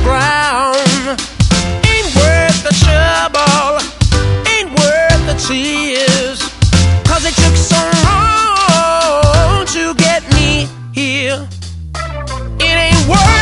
ground. Ain't worth the trouble, ain't worth the tears, 'cause it took so long to get me here. It ain't worth